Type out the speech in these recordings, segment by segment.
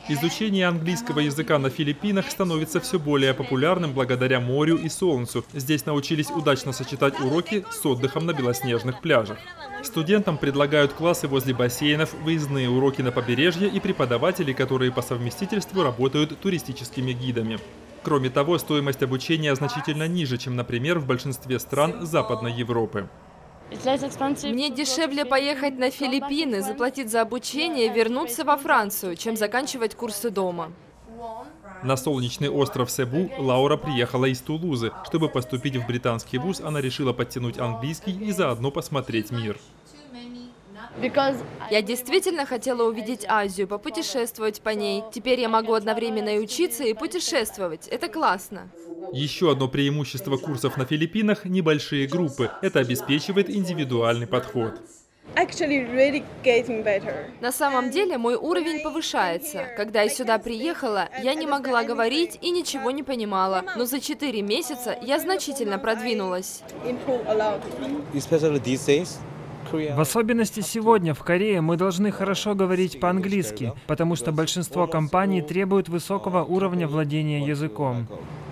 Изучение английского языка на Филиппинах становится все более популярным благодаря морю и солнцу. Здесь научились удачно сочетать уроки с отдыхом на белоснежных пляжах. Студентам предлагают классы возле бассейнов, выездные уроки на побережье и преподаватели, которые по совместительству работают туристическими гидами. Кроме того, стоимость обучения значительно ниже, чем, например, в большинстве стран Западной Европы. Мне дешевле поехать на Филиппины, заплатить за обучение и вернуться во Францию, чем заканчивать курсы дома. На солнечный остров Себу Лаура приехала из Тулузы. Чтобы поступить в британский вуз, она решила подтянуть английский и заодно посмотреть мир. Я действительно хотела увидеть Азию, попутешествовать по ней. Теперь я могу одновременно и учиться, и путешествовать. Это классно. Еще одно преимущество курсов на Филиппинах – небольшие группы. Это обеспечивает индивидуальный подход. На самом деле мой уровень повышается. Когда я сюда приехала, я не могла говорить и ничего не понимала. Но за 4 месяца я значительно продвинулась. В особенности сегодня в Корее мы должны хорошо говорить по-английски, потому что большинство компаний требуют высокого уровня владения языком.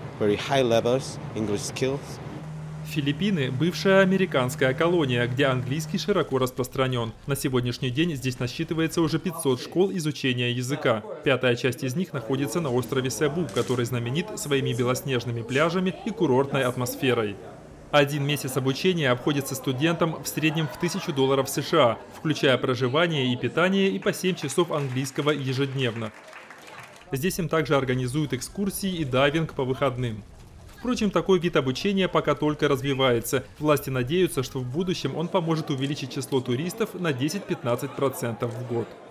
Филиппины – бывшая американская колония, где английский широко распространен. На сегодняшний день здесь насчитывается уже 500 школ изучения языка. 5-я часть из них находится на острове Себу, который знаменит своими белоснежными пляжами и курортной атмосферой. 1 месяц обучения обходится студентам в среднем в $1000 США, включая проживание и питание и по 7 часов английского ежедневно. Здесь им также организуют экскурсии и дайвинг по выходным. Впрочем, такой вид обучения пока только развивается. Власти надеются, что в будущем он поможет увеличить число туристов на 10-15% в год.